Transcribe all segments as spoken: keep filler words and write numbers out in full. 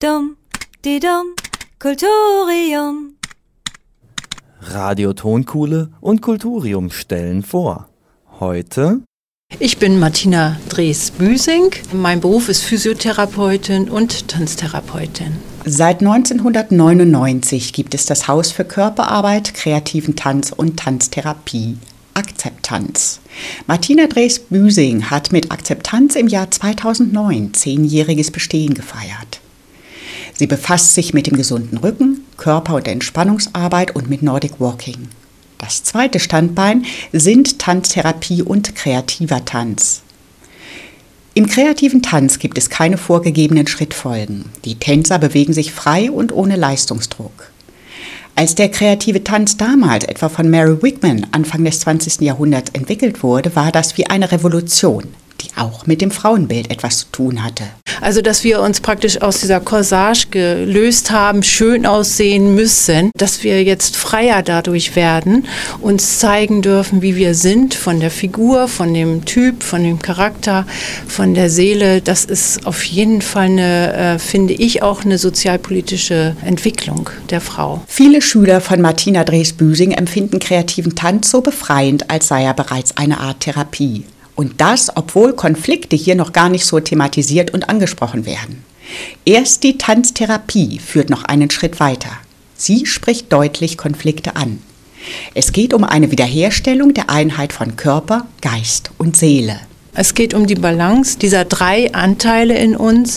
Dum, di dum, Kulturium. Radio Tonkuhle und Kulturium stellen vor. Heute... Ich bin Martina Drees-Büsing. Mein Beruf ist Physiotherapeutin und Tanztherapeutin. Seit neunzehnhundertneunundneunzig gibt es das Haus für Körperarbeit, kreativen Tanz und Tanztherapie, Akzeptanz. Martina Drees-Büsing hat mit Akzeptanz im Jahr zweitausendneun zehnjähriges Bestehen gefeiert. Sie befasst sich mit dem gesunden Rücken, Körper- und Entspannungsarbeit und mit Nordic Walking. Das zweite Standbein sind Tanztherapie und kreativer Tanz. Im kreativen Tanz gibt es keine vorgegebenen Schrittfolgen. Die Tänzer bewegen sich frei und ohne Leistungsdruck. Als der kreative Tanz damals etwa von Mary Wigman Anfang des zwanzigsten Jahrhunderts entwickelt wurde, war das wie eine Revolution, die auch mit dem Frauenbild etwas zu tun hatte. Also, dass wir uns praktisch aus dieser Corsage gelöst haben, schön aussehen müssen, dass wir jetzt freier dadurch werden, uns zeigen dürfen, wie wir sind, von der Figur, von dem Typ, von dem Charakter, von der Seele. Das ist auf jeden Fall eine, äh, finde ich, auch eine sozialpolitische Entwicklung der Frau. Viele Schüler von Martina Drees-Büsing empfinden kreativen Tanz so befreiend, als sei er bereits eine Art Therapie. Und das, obwohl Konflikte hier noch gar nicht so thematisiert und angesprochen werden. Erst die Tanztherapie führt noch einen Schritt weiter. Sie spricht deutlich Konflikte an. Es geht um eine Wiederherstellung der Einheit von Körper, Geist und Seele. Es geht um die Balance dieser drei Anteile in uns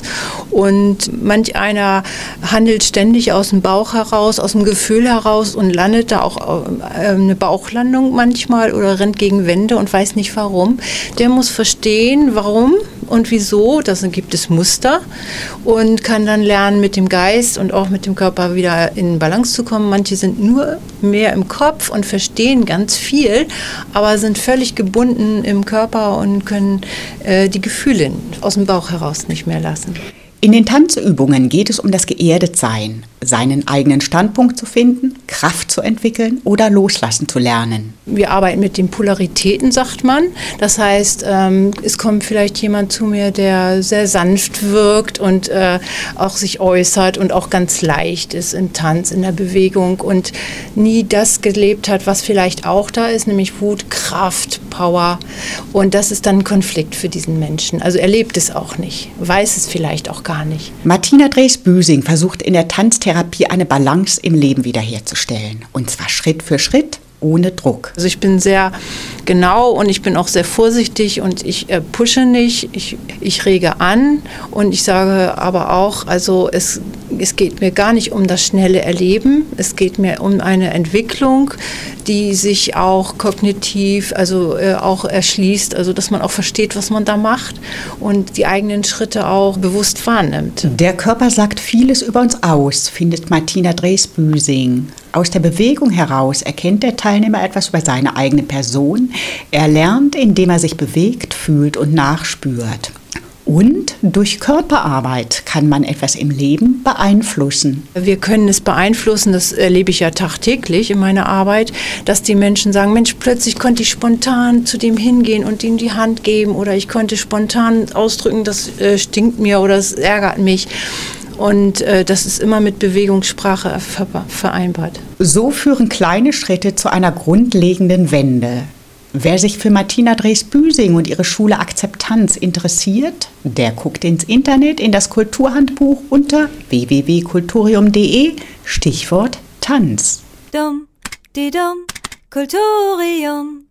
und manch einer handelt ständig aus dem Bauch heraus, aus dem Gefühl heraus und landet da auch eine Bauchlandung manchmal oder rennt gegen Wände und weiß nicht warum. Der muss verstehen, warum und wieso, das gibt es Muster und kann dann lernen, mit dem Geist und auch mit dem Körper wieder in Balance zu kommen. Manche sind nur mehr im Kopf und verstehen ganz viel, aber sind völlig gebunden im Körper und können die Gefühle aus dem Bauch heraus nicht mehr lassen. In den Tanzübungen geht es um das Geerdetsein, seinen eigenen Standpunkt zu finden, Kraft zu entwickeln oder loslassen zu lernen. Wir arbeiten mit den Polaritäten, sagt man. Das heißt, ähm, es kommt vielleicht jemand zu mir, der sehr sanft wirkt und äh, auch sich äußert und auch ganz leicht ist im Tanz, in der Bewegung und nie das gelebt hat, was vielleicht auch da ist, nämlich Wut, Kraft, Power. Und das ist dann ein Konflikt für diesen Menschen. Also er lebt es auch nicht, weiß es vielleicht auch gar nicht. Martina Drees-Büsing versucht in der Tanztherapie eine Balance im Leben wiederherzustellen. Und zwar Schritt für Schritt, ohne Druck. Also ich bin sehr genau und ich bin auch sehr vorsichtig und ich äh, pushe nicht, ich, ich rege an und ich sage aber auch, also es, es geht mir gar nicht um das schnelle Erleben, es geht mir um eine Entwicklung, die sich auch kognitiv, also äh, auch erschließt, also dass man auch versteht, was man da macht und die eigenen Schritte auch bewusst wahrnimmt. Der Körper sagt vieles über uns aus, findet Martina Drees-Büsing. Aus der Bewegung heraus erkennt der Teilnehmer etwas über seine eigene Person. Er lernt, indem er sich bewegt, fühlt und nachspürt. Und durch Körperarbeit kann man etwas im Leben beeinflussen. Wir können es beeinflussen, das erlebe ich ja tagtäglich in meiner Arbeit, dass die Menschen sagen, Mensch, plötzlich konnte ich spontan zu dem hingehen und ihm die Hand geben oder ich konnte spontan ausdrücken, das äh, stinkt mir oder es ärgert mich. Und äh, das ist immer mit Bewegungssprache ver- vereinbart. So führen kleine Schritte zu einer grundlegenden Wende. Wer sich für Martina Drees-Büsing und ihre Schule Akzeptanz interessiert, der guckt ins Internet in das Kulturhandbuch unter w w w punkt kulturium punkt d e, Stichwort Tanz. Dum, di dum, Kulturium.